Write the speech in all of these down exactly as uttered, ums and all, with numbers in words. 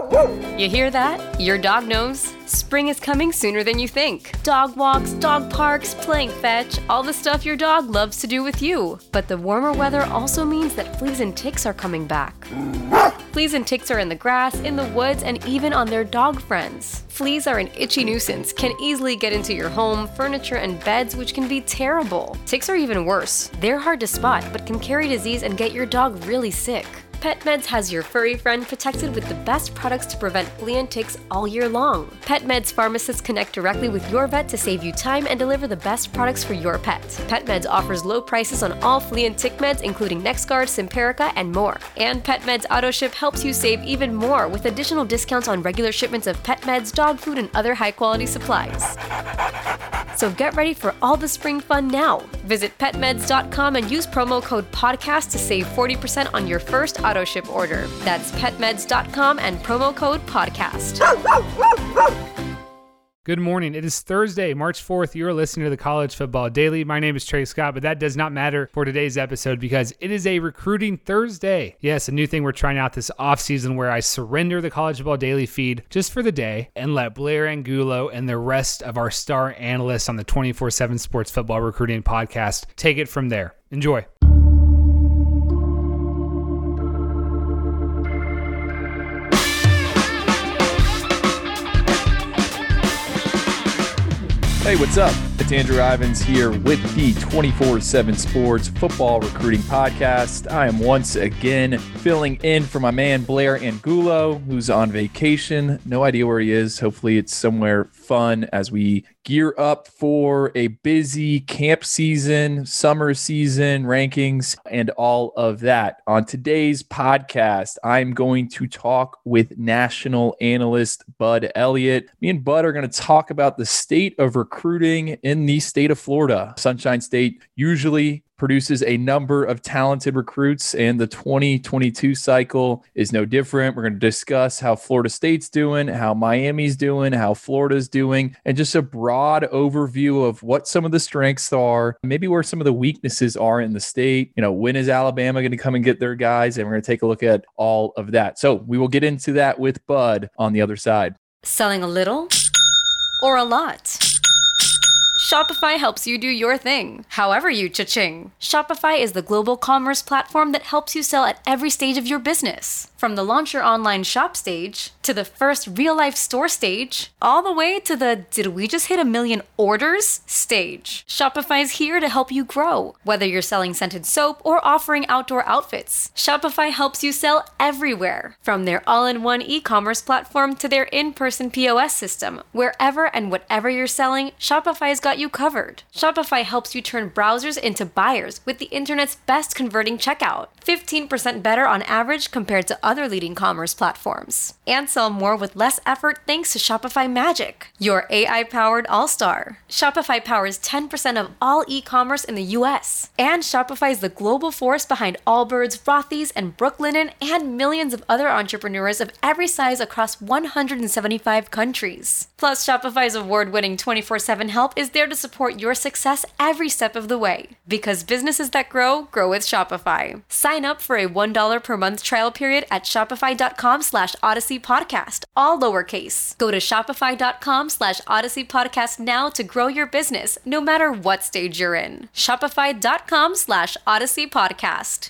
You hear that? Your dog knows. Spring is coming sooner than you think. Dog walks, dog parks, playing fetch, all the stuff your dog loves to do with you. But the warmer weather also means that fleas and ticks are coming back. Fleas and ticks are in the grass, in the woods, and even on their dog friends. Fleas are an itchy nuisance, can easily get into your home, furniture, and beds, which can be terrible. Ticks are even worse. They're hard to spot, but can carry disease and get your dog really sick. PetMeds has your furry friend protected with the best products to prevent flea and ticks all year long. PetMeds pharmacists connect directly with your vet to save you time and deliver the best products for your pet. PetMeds offers low prices on all flea and tick meds, including NexGard, Simparica, and more. And PetMeds AutoShip helps you save even more with additional discounts on regular shipments of pet meds, dog food, and other high-quality supplies. So get ready for all the spring fun now. Visit pet meds dot com and use promo code podcast to save forty percent on your first auto ship order. That's pet meds dot com and promo code podcast. Good morning. It is Thursday, March fourth. You're listening to the College Football Daily. My name is Trey Scott, but that does not matter for today's episode because it is a Recruiting Thursday. Yes, a new thing we're trying out this offseason where I surrender the College Football Daily feed just for the day and let Blair Angulo and the rest of our star analysts on the twenty-four seven Sports Football Recruiting Podcast take it from there. Enjoy. Hey, what's up? It's Andrew Ivins here with the twenty-four seven Sports Football Recruiting Podcast. I am once again filling in for my man Blair Angulo, who's on vacation. No idea where he is. Hopefully it's somewhere fun as we gear up for a busy camp season, summer season, rankings, and all of that. On today's podcast, I'm going to talk with national analyst Bud Elliott. Me and Bud are going to talk about the state of recruiting in the state of Florida. Sunshine State usually produces a number of talented recruits, and the twenty twenty-two cycle is no different. We're going to discuss how Florida State's doing, how Miami's doing, how Florida's doing, and just a broad overview of what some of the strengths are, maybe where some of the weaknesses are in the state. You know, when is Alabama going to come and get their guys? And we're going to take a look at all of that. So we will get into that with Bud on the other side. Selling a little or a lot? Shopify helps you do your thing, however you cha-ching. Shopify is the global commerce platform that helps you sell at every stage of your business. From the launch your online shop stage, to the first real-life store stage, all the way to the did we just hit a million orders stage. Shopify's here to help you grow. Whether you're selling scented soap or offering outdoor outfits, Shopify helps you sell everywhere. From their all-in-one e-commerce platform to their in-person P O S system, wherever and whatever you're selling, Shopify's got you covered. Shopify helps you turn browsers into buyers with the internet's best converting checkout, fifteen percent better on average compared to other leading commerce platforms. And sell more with less effort thanks to Shopify Magic, your A I-powered all-star. Shopify powers ten percent of all e-commerce in the U S. And Shopify is the global force behind Allbirds, Rothy's, and Brooklinen, and millions of other entrepreneurs of every size across one hundred seventy-five countries. Plus, Shopify's award-winning twenty-four seven help is there to support your success every step of the way. Because businesses that grow, grow with Shopify. Sign up for a one dollar per month trial period at shopify.com slash Odyssey Podcast, all lowercase. Go to shopify.com slash Odyssey Podcast now to grow your business, no matter what stage you're in. Shopify.com slash Odyssey Podcast.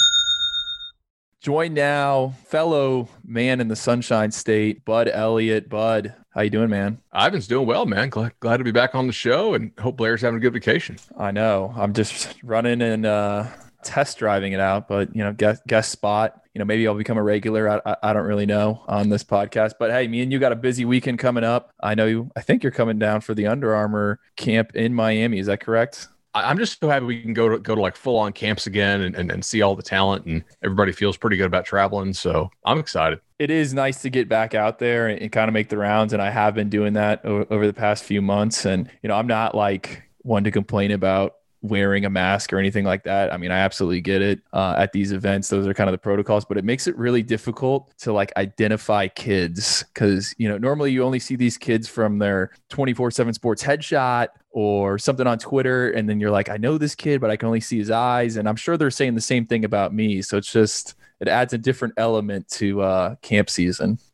Join now, fellow man in the Sunshine State, Bud Elliott. Bud, how you doing, man? Ivan's doing well, man. Glad, glad to be back on the show, and hope Blair's having a good vacation. I know. I'm just running and uh, test driving it out, but, you know, guest, guest spot. You know, maybe I'll become a regular. I, I, I don't really know on this podcast. But, hey, me and you got a busy weekend coming up. I know you. I think you're coming down for the Under Armour camp in Miami. Is that correct? I'm just so happy we can go to go to like full on camps again and, and, and see all the talent, and everybody feels pretty good about traveling. So I'm excited. It is nice to get back out there and, and kind of make the rounds. And I have been doing that o- over the past few months. And, you know, I'm not like one to complain about wearing a mask or anything like that. I mean, I absolutely get it uh, at these events. Those are kind of the protocols, but it makes it really difficult to like identify kids because, you know, normally you only see these kids from their twenty-four seven Sports headshot or something on Twitter. And then you're like, I know this kid, but I can only see his eyes. And I'm sure they're saying the same thing about me. So it's just, it adds a different element to uh, camp season.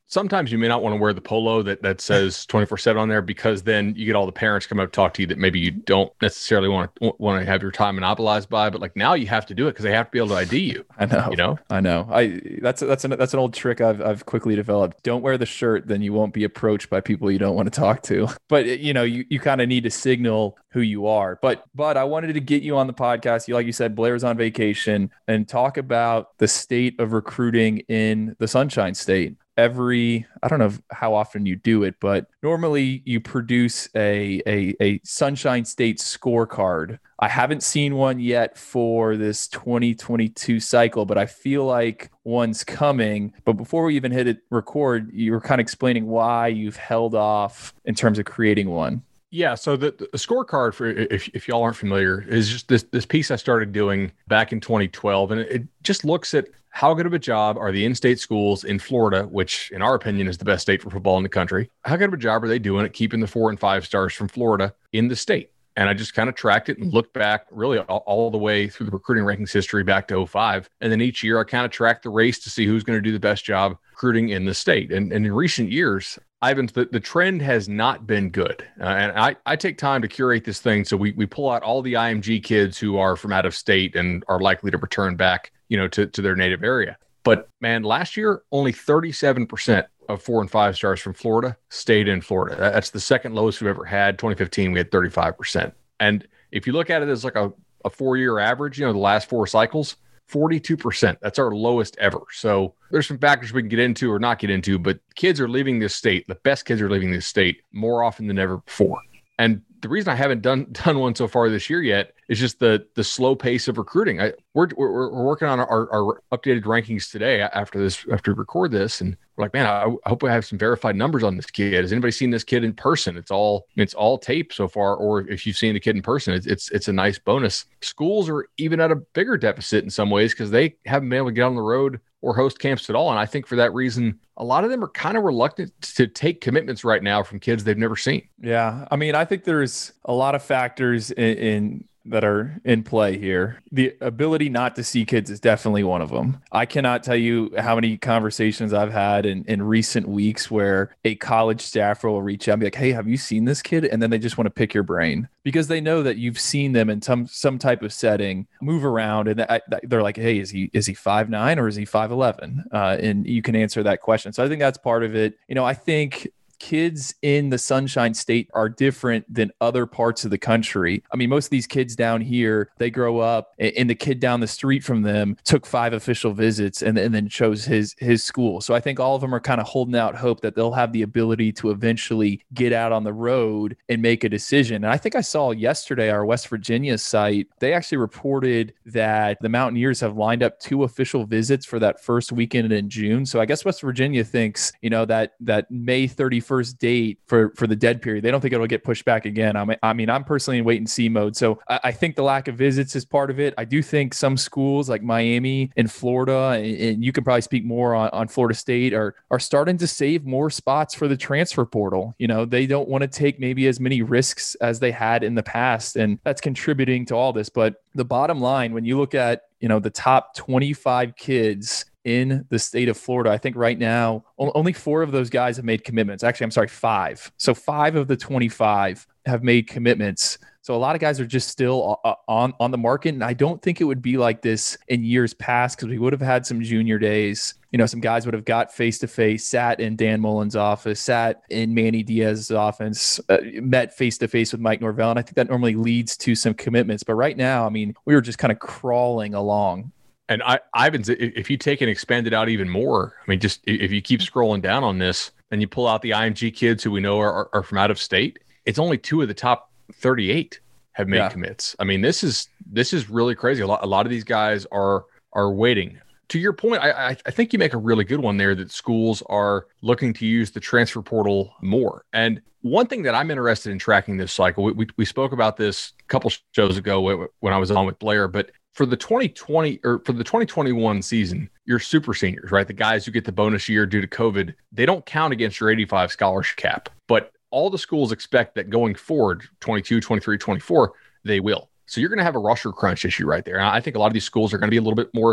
sometimes you may not want to wear the polo that, that says twenty-four seven on there, because then you get all the parents come up to talk to you that maybe you don't necessarily want to want to have your time monopolized by. But like now you have to do it because they have to be able to I D you. I know. You know, I know. I that's that's an that's an old trick I've I've quickly developed. Don't wear the shirt, then you won't be approached by people you don't want to talk to. But you know, you, you kind of need to signal who you are. But but I wanted to get you on the podcast. You like you said, Blair's on vacation, and talk about the state of recruiting in the Sunshine State. Every, I don't know how often you do it, but normally you produce a, a, a Sunshine State scorecard. I haven't seen one yet for this twenty twenty-two cycle, but I feel like one's coming. But before we even hit it record, you were kind of explaining why you've held off in terms of creating one. Yeah, so the, the scorecard, for if, if y'all aren't familiar, is just this this piece I started doing back in twenty twelve, and it, it just looks at how good of a job are the in-state schools in Florida, which in our opinion is the best state for football in the country. How good of a job are they doing at keeping the four and five stars from Florida in the state? And I just kind of tracked it and looked back really all, all the way through the recruiting rankings history back to oh five. And then each year I kind of tracked the race to see who's going to do the best job recruiting in the state. And, and in recent years, Ivan, the, the trend has not been good. Uh, and I, I take time to curate this thing. So we, we pull out all the I M G kids who are from out of state and are likely to return back, you know, to, to their native area. But man, last year, only thirty-seven percent of four and five stars from Florida stayed in Florida. That's the second lowest we've ever had. twenty fifteen, we had thirty-five percent. And if you look at it as like a, a four-year average, you know, the last four cycles, forty-two percent. That's our lowest ever. So there's some factors we can get into or not get into, but kids are leaving this state. The best kids are leaving this state more often than ever before. And the reason I haven't done done one so far this year yet is just the the slow pace of recruiting. I, we're, we're we're working on our, our updated rankings today after this after we record this, and we're like, man, I, I hope I have some verified numbers on this kid. Has anybody seen this kid in person? It's all it's all tape so far, or if you've seen the kid in person, it's it's, it's a nice bonus. Schools are even at a bigger deficit in some ways because they haven't been able to get on the road or host camps at all. And I think for that reason, a lot of them are kind of reluctant to take commitments right now from kids they've never seen. Yeah. I mean, I think there's a lot of factors in, in that are in play here. The ability not to see kids is definitely one of them. I cannot tell you how many conversations I've had in, in recent weeks where a college staffer will reach out and be like, hey, have you seen this kid? And then they just want to pick your brain because they know that you've seen them in some some type of setting, move around. And they're like, hey, is he is he five nine or is he five eleven? Uh, and you can answer that question. So I think that's part of it. You know, I think kids in the Sunshine State are different than other parts of the country. I mean, most of these kids down here, they grow up and the kid down the street from them took five official visits and, and then chose his, his school. So I think all of them are kind of holding out hope that they'll have the ability to eventually get out on the road and make a decision. And I think I saw yesterday, our West Virginia site, they actually reported that the Mountaineers have lined up two official visits for that first weekend in June. So I guess West Virginia thinks, you know, that, that May thirty-first first date for, for the dead period. They don't think it'll get pushed back again. I mean, I mean, I'm personally in wait and see mode. So I, I think the lack of visits is part of it. I do think some schools like Miami and Florida, and, and you can probably speak more on, on Florida State, are, are starting to save more spots for the transfer portal. You know, they don't want to take maybe as many risks as they had in the past. And that's contributing to all this. But the bottom line, when you look at, you know, the top twenty-five kids in the state of Florida, I think right now, only four of those guys have made commitments. Actually, I'm sorry, five. So five of the twenty-five have made commitments. So a lot of guys are just still on, on the market. And I don't think it would be like this in years past because we would have had some junior days. You know, some guys would have got face-to-face, sat in Dan Mullen's office, sat in Manny Diaz's office, uh, met face-to-face with Mike Norvell. And I think that normally leads to some commitments. But right now, I mean, we were just kind of crawling along. And I, Ivan's, if you take and expand it out even more, I mean, just if you keep scrolling down on this and you pull out the I M G kids who we know are, are from out of state, it's only two of the top thirty-eight have made yeah. commits. I mean, this is this is really crazy. A lot, a lot of these guys are are waiting. To your point, I, I think you make a really good one there that schools are looking to use the transfer portal more. And one thing that I'm interested in tracking this cycle, we, we, we spoke about this a couple shows ago when I was on with Blair, but for the twenty twenty or for the twenty twenty-one season, your super seniors, right? The guys who get the bonus year due to COVID, they don't count against your eighty-five scholarship cap. But all the schools expect that going forward, twenty-two, twenty-three, twenty-four, they will. So you're going to have a roster crunch issue right there. And I think a lot of these schools are going to be a little bit more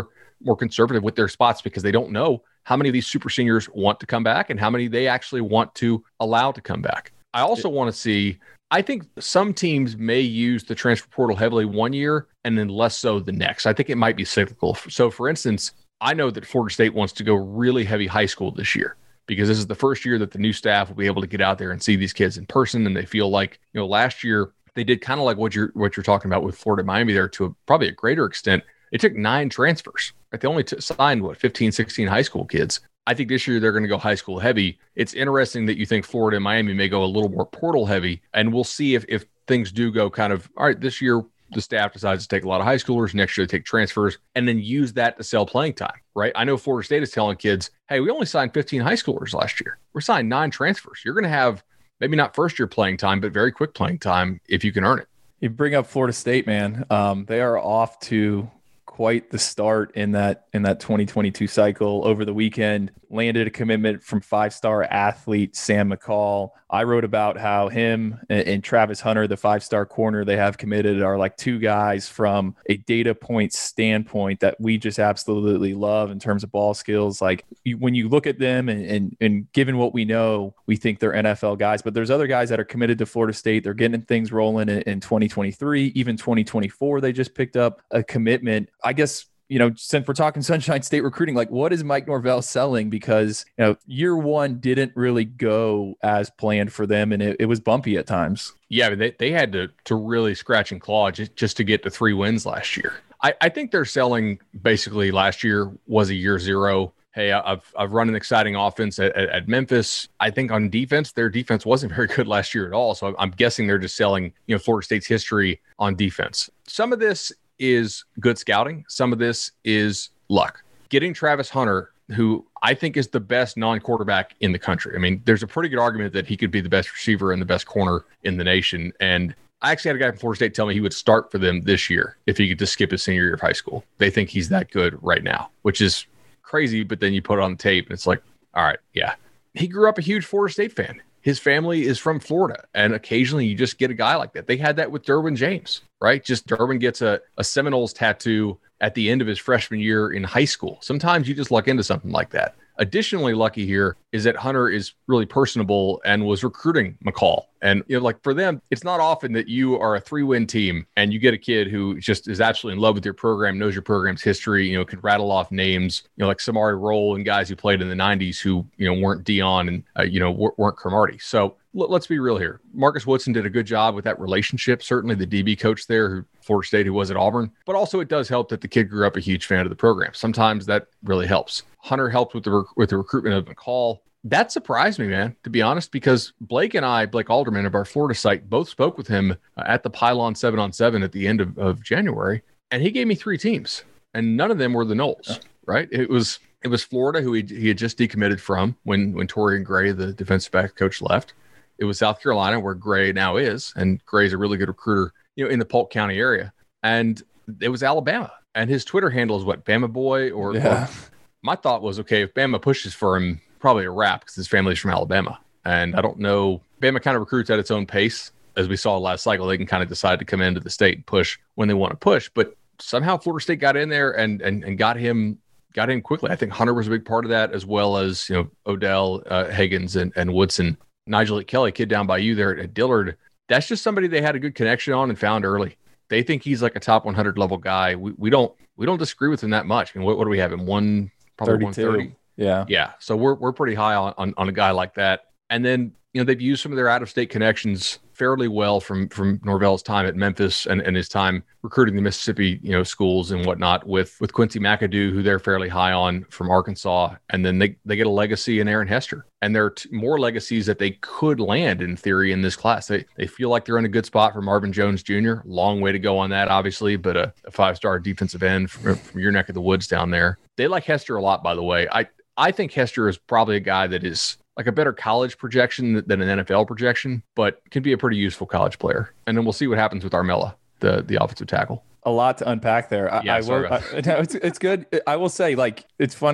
more conservative with their spots because they don't know how many of these super seniors want to come back and how many they actually want to allow to come back. I also want to see, I think some teams may use the transfer portal heavily one year and then less so the next. I think it might be cyclical. So for instance, I know that Florida State wants to go really heavy high school this year, because this is the first year that the new staff will be able to get out there and see these kids in person. And they feel like, you know, last year they did kind of like what you're, what you're talking about with Florida Miami there to a, probably a greater extent. It took nine transfers. Right? They only t- signed, what, fifteen, sixteen high school kids. I think this year they're going to go high school heavy. It's interesting that you think Florida and Miami may go a little more portal heavy. And we'll see if, if things do go kind of, all right, this year the staff decides to take a lot of high schoolers. Next year they take transfers and then use that to sell playing time, right? I know Florida State is telling kids, hey, we only signed fifteen high schoolers last year. We're signing nine transfers. You're going to have maybe not first year playing time, but very quick playing time if you can earn it. You bring up Florida State, man. Um, they are off to quite the start in that in that twenty twenty-two cycle. Over the weekend, landed a commitment from five-star athlete Sam McCall. I wrote about how him and, and Travis Hunter, the five-star corner they have committed, are like two guys from a data point standpoint that we just absolutely love in terms of ball skills. Like you, when you look at them and, and and given what we know, we think they're N F L guys. But there's other guys that are committed to Florida State. They're getting things rolling in, in twenty twenty-three, even twenty twenty-four. They just picked up a commitment. I guess, you know, since we're talking Sunshine State recruiting, like what is Mike Norvell selling? Because, you know, year one didn't really go as planned for them, and it, it was bumpy at times. Yeah, but they, they had to to really scratch and claw just, just to get to three wins last year. I, I think they're selling basically last year was a year zero. Hey, I've I've run an exciting offense at, at, at Memphis. I think on defense, their defense wasn't very good last year at all. So I'm guessing they're just selling, you know, Florida State's history on defense. Some of this is good scouting. Some of this is luck. Getting Travis Hunter, who I think is the best non-quarterback in the country. I mean, there's a pretty good argument that he could be the best receiver and the best corner in the nation. And I actually had a guy from Florida State tell me he would start for them this year if he could just skip his senior year of high school. They think he's that good right now, which is crazy. But then you put it on the tape and it's like, all right, yeah. He grew up a huge Florida State fan. His family is from Florida, and occasionally you just get a guy like that. They had that with Derwin James, right? Just Derwin gets a, a Seminoles tattoo at the end of his freshman year in high school. Sometimes you just luck into something like that. Additionally, lucky here is that Hunter is really personable and was recruiting McCall. And, you know, like for them, it's not often that you are a three-win team and you get a kid who just is absolutely in love with your program, knows your program's history, you know, can rattle off names, you know, like Samari Roll and guys who played in the nineties who, you know, weren't Dion and, uh, you know, weren't Cromartie. So l- let's be real here. Marcus Woodson did a good job with that relationship. Certainly the D B coach there, who Florida State, who was at Auburn, but also it does help that the kid grew up a huge fan of the program. Sometimes that really helps. Hunter helped with the rec- with the recruitment of McCall. That surprised me, man, to be honest, because Blake and I, Blake Alderman of our Florida site, both spoke with him at the Pylon seven on seven at the end of, of January, and he gave me three teams, and none of them were the Noles, right? It was it was Florida, who he, he had just decommitted from when, when Torian Gray, the defensive back coach, left. It was South Carolina, where Gray now is, and Gray's a really good recruiter, you know, in the Polk County area. And it was Alabama, and his Twitter handle is what, Bama Boy? Or, yeah. or my thought was, okay, if Bama pushes for him, probably a wrap because his family's from Alabama. And I don't know, Bama kind of recruits at its own pace. As we saw last cycle, they can kind of decide to come into the state and push when they want to push. But somehow Florida State got in there and and, and got him got him quickly. I think Hunter was a big part of that, as well as, you know, Odell, uh, Higgins, and, and Woodson. Nigel Kelly, kid down by you there at Dillard. That's just somebody they had a good connection on and found early. They think he's like a top one hundred level guy. We we don't we don't disagree with him that much. I mean, what, what do we have him? One probably one thirty. Yeah. Yeah. So we're we're pretty high on, on, on a guy like that. And then, you know, they've used some of their out-of-state connections fairly well from from Norvell's time at Memphis and, and his time recruiting the Mississippi, you know, schools and whatnot with with Quincy McAdoo, who they're fairly high on from Arkansas. And then they, they get a legacy in Aaron Hester. And there are t- more legacies that they could land in theory in this class. They they feel like they're in a good spot for Marvin Jones Junior Long way to go on that, obviously, but a, a five-star defensive end from, from your neck of the woods down there. They like Hester a lot, by the way. I I think Hester is probably a guy that is like a better college projection than an N F L projection, but can be a pretty useful college player. And then we'll see what happens with Armella, the the offensive tackle. A lot to unpack there. I, yeah, I will, I, no, it's, it's good. I will say, like, it's funny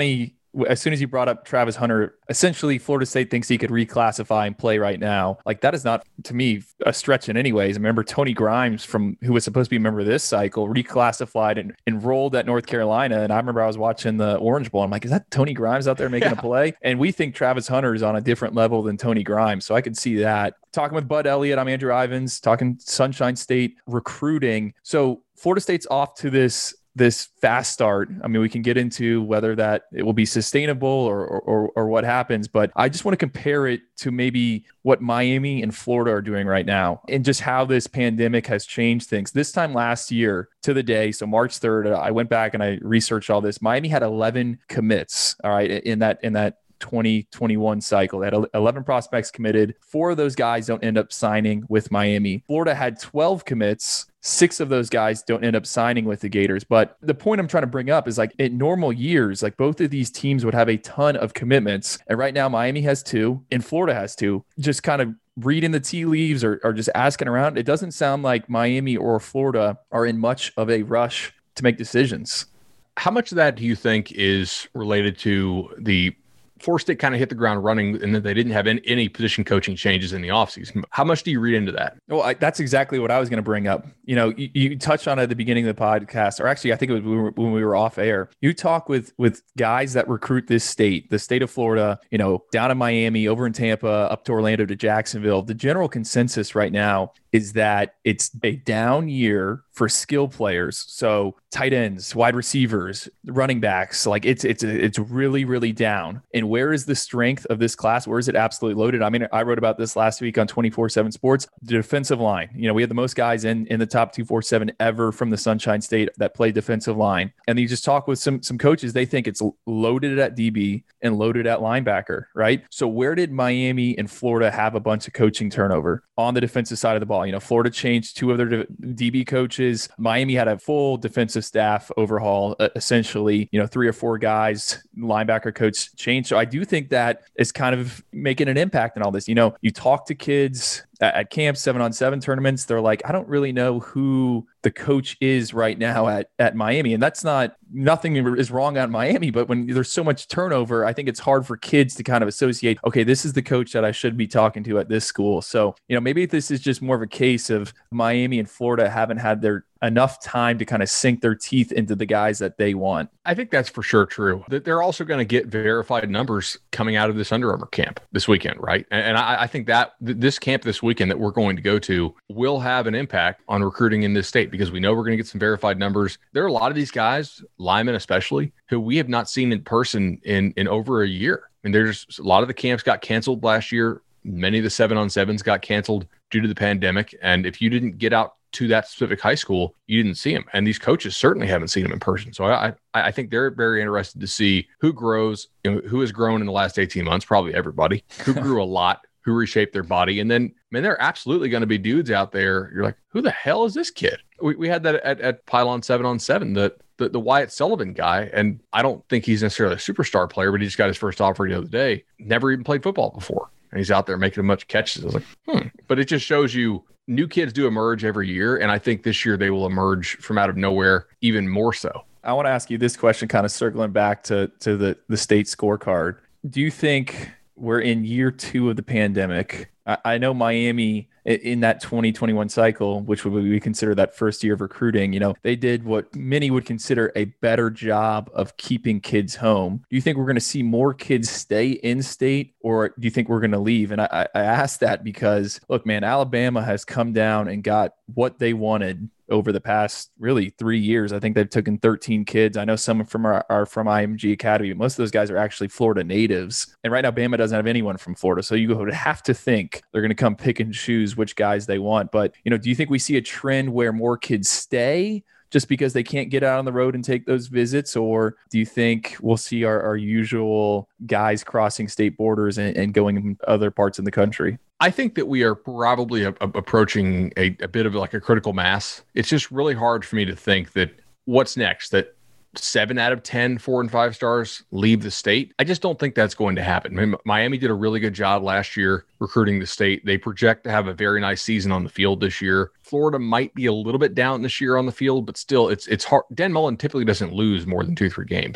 as soon as you brought up Travis Hunter, essentially Florida State thinks he could reclassify and play right now. Like that is not, to me, a stretch in any ways. I remember Tony Grimes, from who was supposed to be a member of this cycle, reclassified and enrolled at North Carolina. And I remember I was watching the Orange Bowl. I'm like, is that Tony Grimes out there making yeah. a play? And we think Travis Hunter is on a different level than Tony Grimes. So I could see that. Talking with Bud Elliott, I'm Andrew Ivins, talking Sunshine State recruiting. So Florida State's off to this this fast start. I mean, we can get into whether that it will be sustainable or, or, or what happens, but I just want to compare it to maybe what Miami and Florida are doing right now and just how this pandemic has changed things. This time last year to the day, so March third, I went back and I researched all this. Miami had eleven commits, all right, in that, in that twenty twenty-one cycle. They had eleven prospects committed. Four of those guys don't end up signing with Miami. Florida had twelve commits. Six of those guys don't end up signing with the Gators. But the point I'm trying to bring up is, like, in normal years, like both of these teams would have a ton of commitments. And right now Miami has two and Florida has two. Just kind of reading the tea leaves or, or just asking around, it doesn't sound like Miami or Florida are in much of a rush to make decisions. How much of that do you think is related to the Florida State kind of hit the ground running and that they didn't have any, any position coaching changes in the offseason? How much do you read into that? Well, I, that's exactly what I was going to bring up. You know, you, you touched on it at the beginning of the podcast, or actually, I think it was when we were, when we were off air. You talk with with guys that recruit this state, the state of Florida, you know, down in Miami, over in Tampa, up to Orlando, to Jacksonville. The general consensus right now is that it's a down year for skill players. So tight ends, wide receivers, running backs, like it's it's it's really, really down. And where is the strength of this class? Where is it absolutely loaded? I mean, I wrote about this last week on twenty-four seven Sports. The defensive line. You know, we had the most guys in in the top two forty-seven ever from the Sunshine State that played defensive line. And you just talk with some some coaches, they think it's loaded at D B and loaded at linebacker, right? So where did Miami and Florida have a bunch of coaching turnover? On the defensive side of the ball. You know, Florida changed two of their D B coaches. Miami had a full defensive staff overhaul, uh, essentially, you know, three or four guys, linebacker coach changed. So I do think that is kind of making an impact in all this. You know, you talk to kids at, at camps, seven on seven tournaments, they're like, I don't really know who the coach is right now at, at Miami. And that's not, nothing is wrong on Miami, but when there's so much turnover, I think it's hard for kids to kind of associate, okay, this is the coach that I should be talking to at this school. So, you know, maybe this is just more of a case of Miami and Florida haven't had their enough time to kind of sink their teeth into the guys that they want. I think that's for sure true. That they're also going to get verified numbers coming out of this Under Armour camp this weekend, right? And, and I, I think that th- this camp this weekend that we're going to go to will have an impact on recruiting in this state, because we know we're going to get some verified numbers. There are a lot of these guys, linemen especially, who we have not seen in person in, in over a year. I mean, there's a lot of the camps got canceled last year. Many of the seven on sevens got canceled due to the pandemic. And if you didn't get out to that specific high school, you didn't see him. And these coaches certainly haven't seen him in person. So I, I, I think they're very interested to see who grows, you know, who has grown in the last eighteen months, probably everybody, who grew a lot, who reshaped their body. And then, I mean, there are absolutely going to be dudes out there. You're like, who the hell is this kid? We, we had that at, at Pylon seven on seven, the, the, the Wyatt Sullivan guy. And I don't think he's necessarily a superstar player, but he just got his first offer the other day. Never even played football before. And he's out there making a bunch of catches. I was like, hmm. But it just shows you new kids do emerge every year. And I think this year they will emerge from out of nowhere even more so. I want to ask you this question, kind of circling back to, to the, the state scorecard. Do you think we're in year two of the pandemic? I, I know Miami in that twenty twenty-one cycle, which would we consider that first year of recruiting, you know, they did what many would consider a better job of keeping kids home. Do you think we're going to see more kids stay in state, or do you think we're going to leave? And I, I ask that because, look, man, Alabama has come down and got what they wanted over the past really three years. I think they've taken thirteen kids. I know some from our, are from I M G Academy, but most of those guys are actually Florida natives. And right now, Bama doesn't have anyone from Florida. So you would have to think they're going to come pick and choose which guys they want. But, you know, do you think we see a trend where more kids stay just because they can't get out on the road and take those visits? Or do you think we'll see our, our usual guys crossing state borders and, and going in other parts of the country? I think that we are probably a, a, approaching a, a bit of like a critical mass. It's just really hard for me to think that what's next, that seven out of ten four and five stars leave the state. I just don't think that's going to happen. I mean, Miami did a really good job last year recruiting the state. They project to have a very nice season on the field this year. Florida might be a little bit down this year on the field, but still it's, it's hard. Dan Mullen typically doesn't lose more than two, three games.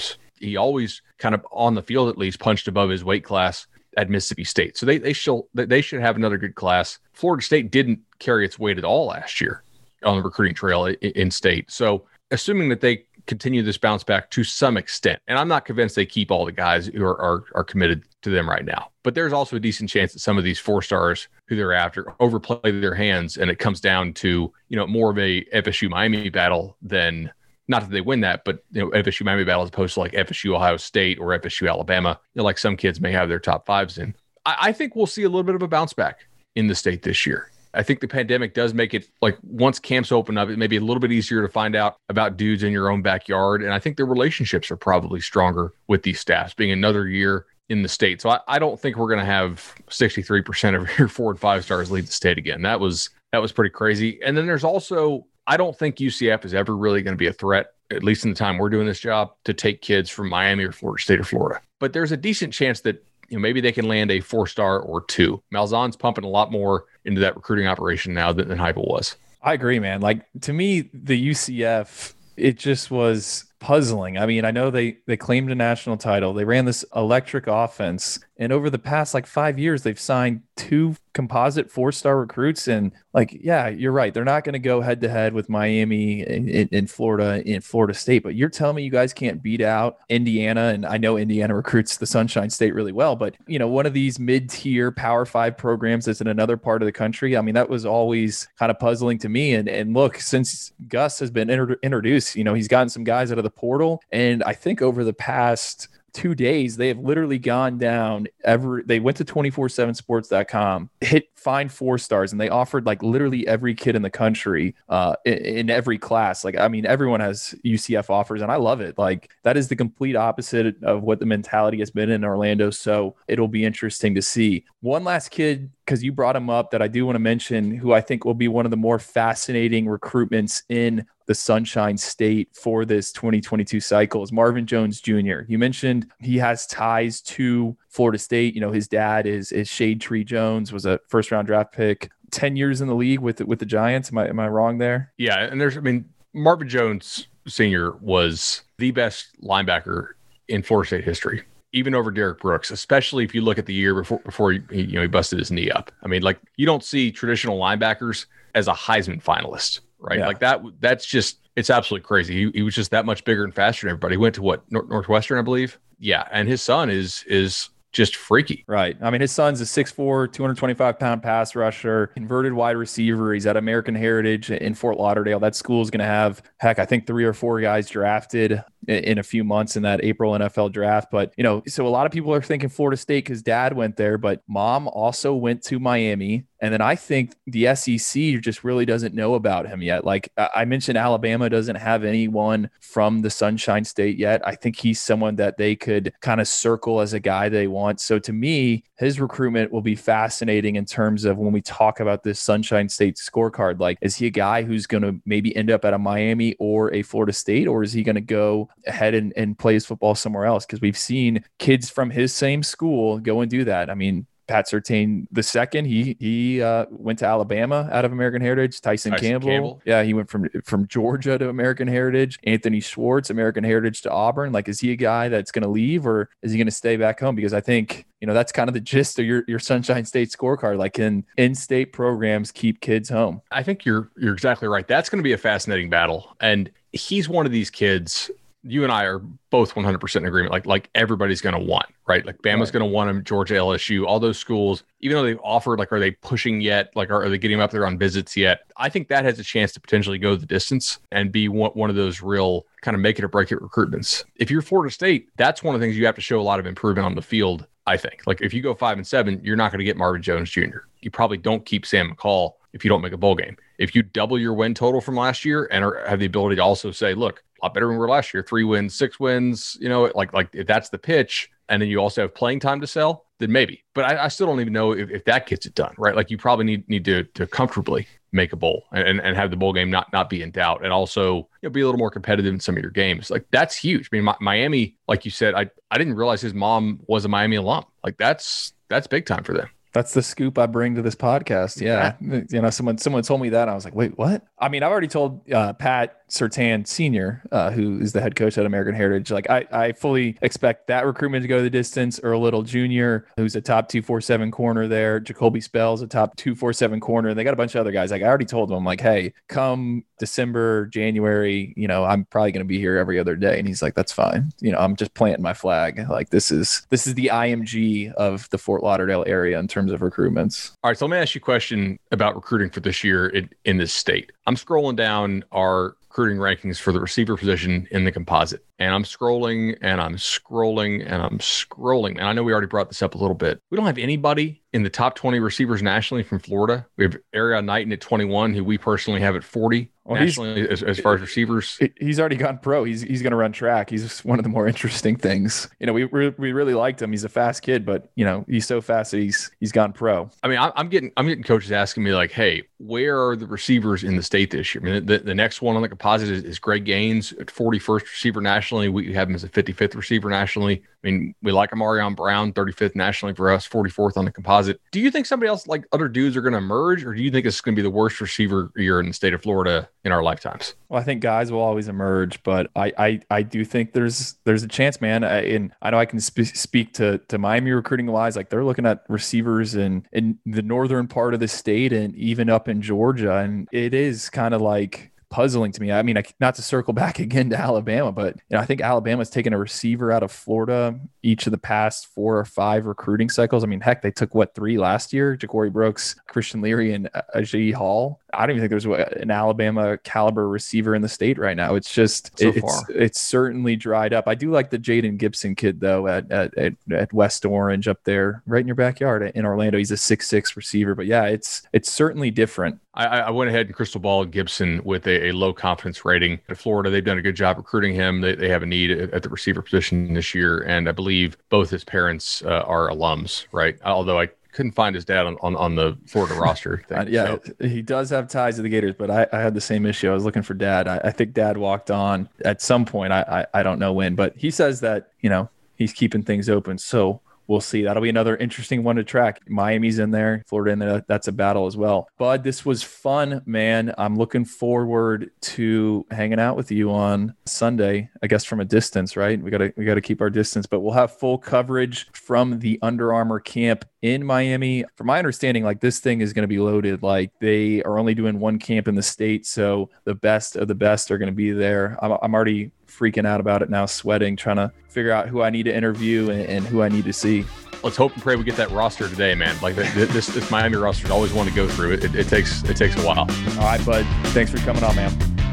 he always kind of on the field, at least punched above his weight class at Mississippi State. So they, they should, they should have another good class. Florida State didn't carry its weight at all last year on the recruiting trail in, in state. So assuming that they continue this bounce back to some extent, and I'm not convinced they keep all the guys who are, are, are committed to them right now, but there's also a decent chance that some of these four stars who they're after overplay their hands, and it comes down to, you know, more of a F S U Miami battle than, not that they win that, but, you know, F S U Miami battle as opposed to like F S U Ohio State or F S U Alabama, you know, like some kids may have their top fives in. I, I think we'll see a little bit of a bounce back in the state this year. I think the pandemic does make it, like, once camps open up, it may be a little bit easier to find out about dudes in your own backyard. And I think the relationships are probably stronger with these staffs being another year in the state. So I, I don't think we're going to have sixty-three percent of your four and five stars leave the state again. That was, that was pretty crazy. And then there's also, I don't think U C F is ever really going to be a threat, at least in the time we're doing this job, to take kids from Miami or Florida State or Florida. But there's a decent chance that, you know, maybe they can land a four-star or two. Malzahn's pumping a lot more into that recruiting operation now than, than Heupel was. I agree, man. Like, to me, the U C F, it just was puzzling. I mean, I know they they claimed a national title. They ran this electric offense. And over the past like five years, they've signed two composite four-star recruits. And like, yeah, you're right. They're not going to go head to head with Miami in, in, in Florida, in Florida State. But you're telling me you guys can't beat out Indiana. And I know Indiana recruits the Sunshine State really well. But, you know, one of these mid-tier Power Five programs that's in another part of the country. I mean, that was always kind of puzzling to me. And, and look, since Gus has been inter- introduced, you know, he's gotten some guys out of the portal. And I think over the past two days, they have literally gone down every, they went to two four seven sports dot com, hit find four stars, and they offered like literally every kid in the country uh, in, in every class. Like, I mean, everyone has U C F offers, and I love it. Like, that is the complete opposite of what the mentality has been in Orlando. So it'll be interesting to see. One last kid, because you brought him up, that I do want to mention, who I think will be one of the more fascinating recruitments in the Sunshine State for this twenty twenty-two cycle, is Marvin Jones Junior You mentioned he has ties to Florida State. You know, his dad is is Shade Tree Jones, was a first round draft pick, ten years in the league with with the Giants. Am I am I wrong there? Yeah, and there's, I mean, Marvin Jones Senior was the best linebacker in Florida State history, even over Derek Brooks, especially if you look at the year before before he, you know, he busted his knee up. I mean, like, you don't see traditional linebackers as a Heisman finalist, right? Yeah. Like that, that's just, it's absolutely crazy. He, he was just that much bigger and faster than everybody. He went to what, North, Northwestern, I believe. Yeah. And his son is, is just freaky. Right. I mean, his son's a six foot four, two hundred twenty-five pound pass rusher, converted wide receiver. He's at American Heritage in Fort Lauderdale. That school is going to have, heck, I think three or four guys drafted in a few months in that April N F L draft. But, you know, so a lot of people are thinking Florida State because dad went there, but mom also went to Miami. And then I think the S E C just really doesn't know about him yet. Like I mentioned, Alabama doesn't have anyone from the Sunshine State yet. I think he's someone that they could kind of circle as a guy they want. So to me, his recruitment will be fascinating in terms of when we talk about this Sunshine State scorecard. Like, is he a guy who's going to maybe end up at a Miami or a Florida State, or is he going to go ahead and, and play his football somewhere else? Because we've seen kids from his same school go and do that. I mean, Pat Surtain the second, he he uh, went to Alabama out of American Heritage. Tyson, Tyson Campbell, Campbell. yeah, he went from from Georgia to American Heritage. Anthony Schwartz, American Heritage to Auburn. Like, is he a guy that's going to leave, or is he going to stay back home? Because I think, you know, that's kind of the gist of your your Sunshine State scorecard. Like, can in-state programs keep kids home? I think you're you're exactly right. That's going to be a fascinating battle, and he's one of these kids. You and I are both one hundred percent in agreement. Like, like everybody's going to want, right? Like Bama's right. going to want him, Georgia, L S U, all those schools, even though they've offered, like, are they pushing yet? Like, are, are they getting him up there on visits yet? I think that has a chance to potentially go the distance and be one, one of those real kind of make it or break it recruitments. If you're Florida State, that's one of the things you have to show a lot of improvement on the field, I think. Like, if you go five and seven, you're not going to get Marvin Jones Junior You probably don't keep Sam McCall if you don't make a bowl game. If you double your win total from last year and are, have the ability to also say, look, a lot better than we were last year, three wins, six wins, you know, like, like if that's the pitch, and then you also have playing time to sell, then maybe. But I, I still don't even know if, if that gets it done, right? Like, you probably need need to to comfortably make a bowl and, and have the bowl game not not be in doubt, and also, you know, be a little more competitive in some of your games. Like, that's huge. I mean, Mi- Miami, like you said, I I didn't realize his mom was a Miami alum. Like, that's that's big time for them. That's the scoop I bring to this podcast. Yeah. You know, someone, someone told me that. I was like, wait, what? I mean, I've already told uh, Pat Surtain Senior, uh, who is the head coach at American Heritage, like I, I fully expect that recruitment to go the distance. Earl Little Junior, who's a top two forty-seven corner there. Jacoby Spell's a top two forty-seven corner. And they got a bunch of other guys. Like I already told them, like, hey, come December, January, you know, I'm probably going to be here every other day. And he's like, that's fine. You know, I'm just planting my flag. Like this is this is the I M G of the Fort Lauderdale area in terms of recruitments. All right, so let me ask you a question about recruiting for this year in, in this state. I'm scrolling down our recruiting rankings for the receiver position in the composite. And I'm scrolling and I'm scrolling and I'm scrolling. And I know we already brought this up a little bit. We don't have anybody in the top twenty receivers nationally from Florida. We have Arion Knighton at twenty-one, who we personally have at forty well, nationally as, as far as receivers. He's already gone pro. He's he's going to run track. He's one of the more interesting things. You know, we we really liked him. He's a fast kid, but you know, he's so fast that he's he's gone pro. I mean, I'm getting I'm getting coaches asking me like, hey, where are the receivers in the state this year? I mean, the, the next one on the composite is, is Greg Gaines at forty-first receiver nationally. We have him as a fifty-fifth receiver nationally. I mean, we like Amarion Brown, thirty-fifth nationally for us, forty-fourth on the composite. Do you think somebody else, like other dudes, are going to emerge, or do you think it's going to be the worst receiver year in the state of Florida in our lifetimes? Well, I think guys will always emerge, but I I, I do think there's there's a chance, man. I, and I know I can sp- speak to to Miami recruiting wise. Like they're looking at receivers in in the northern part of the state and even up in Georgia, and it is kind of like puzzling to me. I mean, I, not to circle back again to Alabama, but you know, I think Alabama's taken a receiver out of Florida each of the past four or five recruiting cycles. I mean, heck, they took what three last year? Ja'Cory Brooks, Christian Leary, and Ajayi Hall. I don't even think there's an Alabama caliber receiver in the state right now. It's just so it, far. it's it's certainly dried up. I do like the Jaden Gibson kid though at at, at at West Orange up there, right in your backyard in Orlando. He's a six six receiver, but yeah, it's it's certainly different. I, I went ahead and crystal ball Gibson with a, a low confidence rating. At Florida, they've done a good job recruiting him. They, they have a need at, at the receiver position this year, and I believe both his parents uh, are alums, right? Although I couldn't find his dad on, on, on the Florida roster thing. Uh, yeah, so. He does have ties to the Gators, but I, I had the same issue. I was looking for dad. I, I think dad walked on at some point. I, I I don't know when, but he says that, you know, he's keeping things open. So we'll see. That'll be another interesting one to track. Miami's in there, Florida in there. That's a battle as well. Bud, this was fun, man. I'm looking forward to hanging out with you on Sunday, I guess from a distance, right? We gotta we gotta keep our distance, but we'll have full coverage from the Under Armour camp in Miami. From my understanding, like this thing is going to be loaded. Like they are only doing one camp in the state, so the best of the best are going to be there. I'm, I'm already freaking out about it now, sweating, trying to figure out who I need to interview and, and who I need to see. Let's hope and pray we get that roster today, man. Like this, this Miami roster is always one to go through. It, it, it takes it takes a while. All right, bud. Thanks for coming on, man.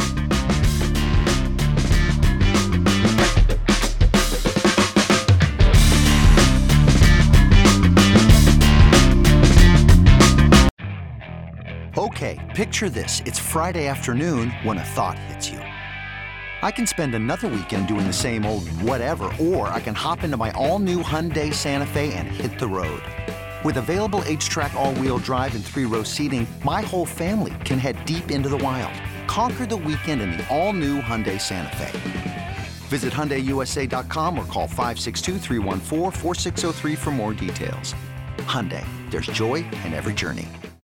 Okay, picture this. It's Friday afternoon when a thought hits you. I can spend another weekend doing the same old whatever, or I can hop into my all-new Hyundai Santa Fe and hit the road. With available H-Track all-wheel drive and three-row seating, my whole family can head deep into the wild. Conquer the weekend in the all-new Hyundai Santa Fe. Visit Hyundai U S A dot com or call five six two, three one four, four six zero three for more details. Hyundai, there's joy in every journey.